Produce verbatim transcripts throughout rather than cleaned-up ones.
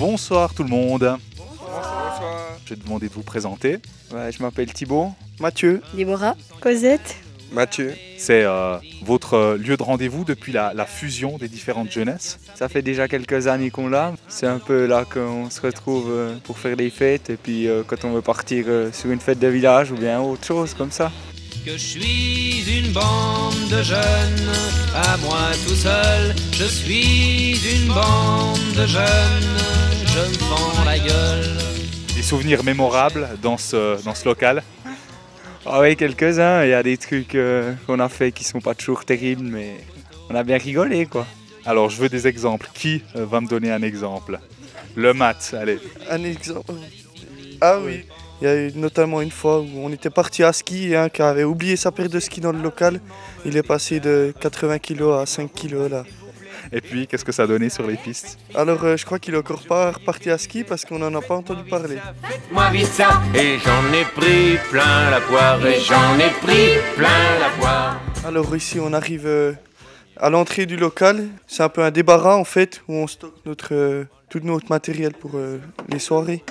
Bonsoir tout le monde. Bonsoir. Je vais demander de vous présenter. Ouais, je m'appelle Thibaut. Mathieu. Déborah. Cosette. Mathieu. C'est euh, votre euh, lieu de rendez-vous depuis la, la fusion des différentes jeunesses. Ça fait déjà quelques années qu'on l'a. C'est un peu là qu'on se retrouve euh, pour faire les fêtes et puis euh, quand on veut partir euh, sur une fête de village ou bien autre chose comme ça. Que je suis une bande de jeunes, à moi tout seul, je suis une bande de jeunes, je me fends la gueule. Des souvenirs mémorables dans ce, dans ce local. Ah oui, quelques-uns. Il y a des trucs euh, qu'on a fait qui sont pas toujours terribles, mais on a bien rigolé quoi. Alors je veux des exemples. Qui euh, va me donner un exemple? Le mat, allez. Un exemple. Ah oui. Il y a eu notamment une fois où on était parti à ski et un qui avait oublié sa paire de ski dans le local. Il est passé de quatre-vingts kilos à cinq kilos là. Et puis, qu'est-ce que ça a donné sur les pistes? Alors euh, je crois qu'il est encore pas reparti à ski parce qu'on n'en a pas entendu parler. Faites-moi vite ça. Et j'en ai pris plein la poire. Et j'en ai pris plein la poire. Alors ici on arrive euh, à l'entrée du local. C'est un peu un débarras en fait où on stocke notre, euh, tout notre matériel pour euh, les soirées.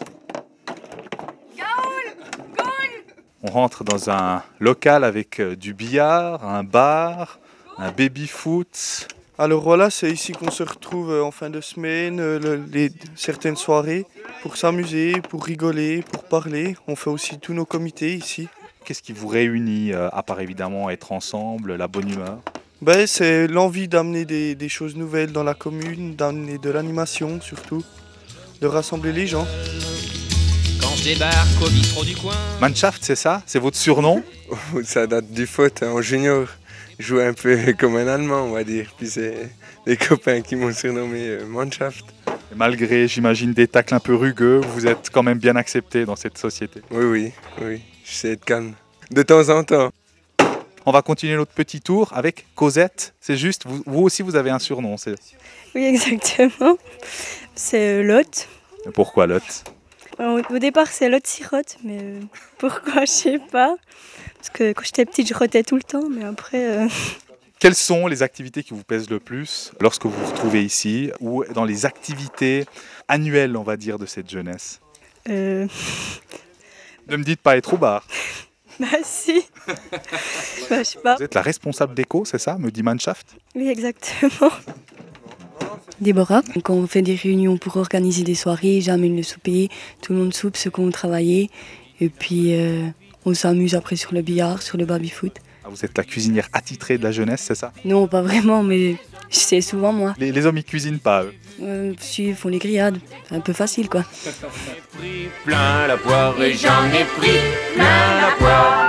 On rentre dans un local avec euh, du billard, un bar, un baby-foot. Alors voilà, c'est ici qu'on se retrouve euh, en fin de semaine, euh, le- les, certaines soirées, pour s'amuser, pour rigoler, pour parler. On fait aussi tous nos comités ici. Qu'est-ce qui vous réunit, euh, à part évidemment être ensemble, la bonne humeur? Ben, c'est l'envie d'amener des, des choses nouvelles dans la commune, d'amener de l'animation surtout, de rassembler les gens. Quand je débarque au bistrot du coin. Mannschaft, c'est ça? C'est votre surnom? Ça date du foot hein, en junior. Je jouais un peu comme un Allemand on va dire. Puis c'est les copains qui m'ont surnommé euh, Mannschaft. Et malgré, j'imagine, des tacles un peu rugueux, vous êtes quand même bien accepté dans cette société. Oui, oui, oui. J'essaie d'être calme. De temps en temps. On va continuer notre petit tour avec Cosette. C'est juste, vous, vous aussi vous avez un surnom. C'est... Oui, exactement. C'est euh, Lotte. Pourquoi Lotte? Au, au départ, c'est Lotte Sirotte, mais euh, pourquoi, je sais pas. Parce que quand j'étais petite, je rotais tout le temps, mais après... euh, Quelles sont les activités qui vous plaisent le plus lorsque vous vous retrouvez ici ou dans les activités annuelles, on va dire, de cette jeunesse? euh, Ne me dites pas être au bar. Bah si. Bah, je sais pas. Vous êtes la responsable d'éco, c'est ça, me dit Mannschaft? Oui, exactement. Déborah, quand on fait des réunions pour organiser des soirées, j'amène le souper, tout le monde soupe ce qu'on travaillait et puis euh, on s'amuse après sur le billard, sur le baby-foot. Ah, vous êtes la cuisinière attitrée de la jeunesse, c'est ça? Non, pas vraiment, mais c'est souvent moi. Les, les hommes, ils cuisinent pas, eux. Euh, si, ils font les grillades, c'est un peu facile quoi. Pris plein la poire. Et j'en ai pris plein la poire.